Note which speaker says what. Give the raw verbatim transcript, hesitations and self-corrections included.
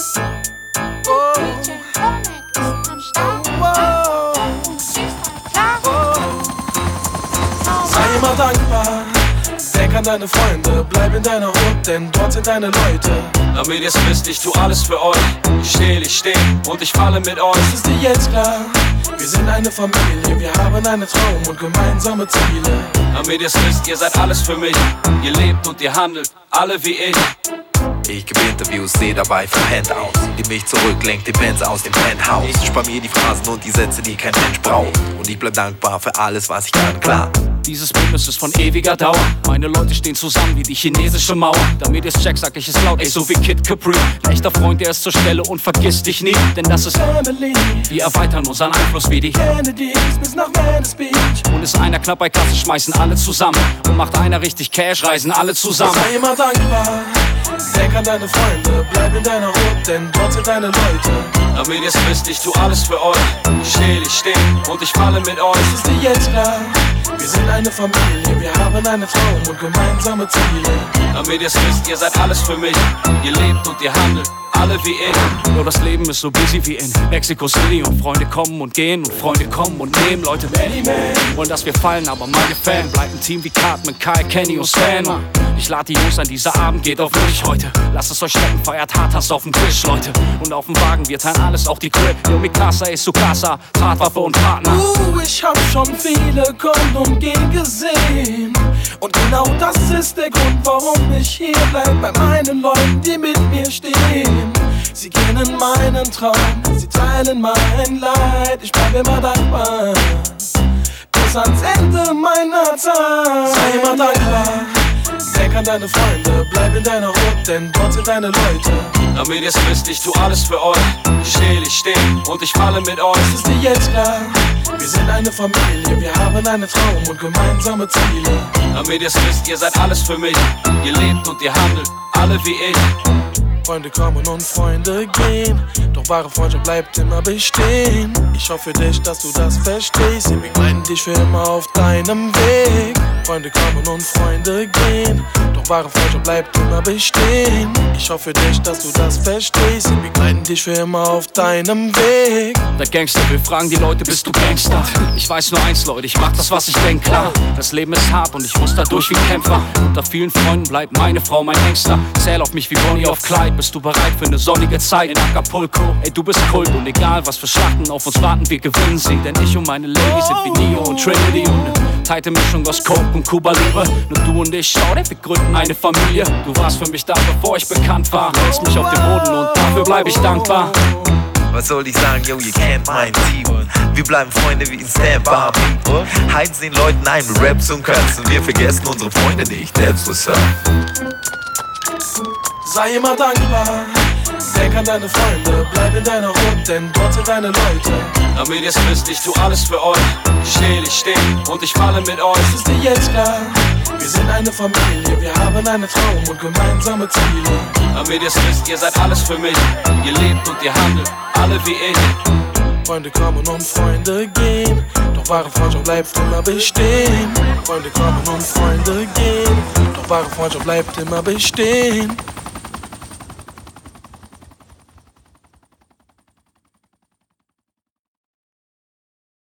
Speaker 1: Oh. Sei immer dankbar, denk an deine Freunde, bleib in deiner Hut, denn dort sind deine Leute.
Speaker 2: Damit ihr's wisst, ich tu alles für euch. Ich stehl, ich steh und ich falle mit euch.
Speaker 1: Es ist dir jetzt klar, wir sind eine Familie, wir haben einen Traum und gemeinsame Ziele.
Speaker 2: Damit ihr's wisst, ihr seid alles für mich. Ihr lebt und ihr handelt, alle wie ich.
Speaker 3: Ich gebe Interviews, seh dabei für Handouts, die mich zurücklenkt, die Bands aus dem Penthouse. Ich spar mir die Phrasen und die Sätze, die kein Mensch braucht. Und ich bleib dankbar für alles, was ich kann, klar.
Speaker 2: Dieses Bündnis ist von ewiger Dauer. Meine Leute stehen zusammen wie die chinesische Mauer. Damit ihr's checkt, sag ich es laut, ey, so wie Kid Capri. Ein echter Freund, der ist zur Stelle und vergisst dich nie. Denn das ist
Speaker 1: Family.
Speaker 2: Wir erweitern unseren Einfluss wie die
Speaker 1: Kennedys bis nach Venice Beach.
Speaker 2: Und ist einer knapp bei Kasse, schmeißen alle zusammen. Und macht einer richtig Cash, reisen alle zusammen.
Speaker 1: Sei immer dankbar, denk an deine Freunde, bleib in deiner Hut, denn dort sind deine Leute.
Speaker 2: Damit ihr's wisst, ich tu alles für euch. Ich stehl, ich steh und ich falle mit euch.
Speaker 1: Es ist dir jetzt klar, wir sind eine Familie, wir haben einen Traum und gemeinsame Ziele.
Speaker 2: Damit ihr's wisst, ihr seid alles für mich. Ihr lebt und ihr handelt, alle wie ich. Nur das Leben ist so busy wie in Mexico City. Und Freunde kommen und gehen und Freunde kommen und nehmen. Leute
Speaker 1: Many Man
Speaker 2: wollen, dass wir fallen, aber meine Fan bleibt ein Team wie Cartman, Kai, Kenny und Stan. Mann. Ich lade die Jungs ein, dieser Abend geht auf mich heute. Lasst es euch schmecken, feiert Tatas auf dem Tisch, Leute. Und auf dem Wagen, wir teilen alles, auch die Crib. Yo, Mikasa ist su casa, Tatwaffe und Partner.
Speaker 1: Uh, ich hab schon viele kommen und gehen gesehen. Und genau das ist der Grund, warum ich hier bleib. Bei meinen Leuten, die mit mir stehen. Sie kennen meinen Traum, sie teilen mein Leid. Ich bleib immer dankbar, bis ans Ende meiner Zeit. Sei immer dankbar, denk an deine Freunde, bleib in deiner Hut, denn dort sind deine Leute.
Speaker 2: Damit ihr's wisst, ich tu alles für euch. Ich stehl, ich steh und ich falle mit euch.
Speaker 1: Es ist dir jetzt klar, wir sind eine Familie, wir haben einen Traum und gemeinsame Ziele.
Speaker 2: Damit ihr's wisst, ihr seid alles für mich. Ihr lebt und ihr handelt, alle wie ich.
Speaker 1: Freunde kommen und Freunde gehen, doch wahre Freundschaft bleibt immer bestehen. Ich hoffe dich, dass du das verstehst, sie begleiten dich für immer auf deinem Weg. Freunde kommen und Freunde gehen, doch wahre Freundschaft bleibt immer bestehen. Ich hoffe dich, dass du das verstehst, sie begleiten dich für immer auf deinem Weg.
Speaker 2: Der Gangster will fragen die Leute, bist du Gangster? Ich weiß nur eins, Leute, ich mach das, was ich denk, klar. Das Leben ist hart und ich muss da durch wie ein Kämpfer. Unter vielen Freunden bleibt meine Frau mein Gangster. Zähl auf mich wie Bonnie auf Clyde. Bist du bereit für eine sonnige Zeit in Acapulco? Ey, du bist Kult und egal was für Schlachten auf uns warten, wir gewinnen sie. Denn ich und meine Lady sind wie Neo und Trinity und eine tighte Mischung aus Coke und Cuba Libre. Nur du und ich, schau dir, wir gründen eine Familie. Du warst für mich da, bevor ich bekannt war. Hältst mich auf dem Boden und dafür bleib ich dankbar.
Speaker 3: Was soll ich sagen, yo, ihr kennt mein Team. Wir bleiben Freunde wie ein Stand-By. Heizen den Leuten ein mit Raps und Cuts und wir vergessen unsere Freunde nicht. That's what's up.
Speaker 1: Sei immer dankbar, denk an deine Freunde, bleib in deiner Hut, denn dort sind deine Leute.
Speaker 2: Damit ihr's wisst, ich tu alles für euch. Ich stehl, ich steh und ich falle mit euch.
Speaker 1: Es ist dir jetzt klar, wir sind eine Familie, wir haben einen Traum und gemeinsame Ziele.
Speaker 2: Damit ihr's wisst, ihr seid alles für mich. Ihr lebt und ihr handelt, alle wie ich.
Speaker 1: Freunde kommen und Freunde gehen, doch wahre Freundschaft bleibt immer bestehen. Freunde kommen und Freunde gehen, doch wahre Freundschaft bleibt immer bestehen.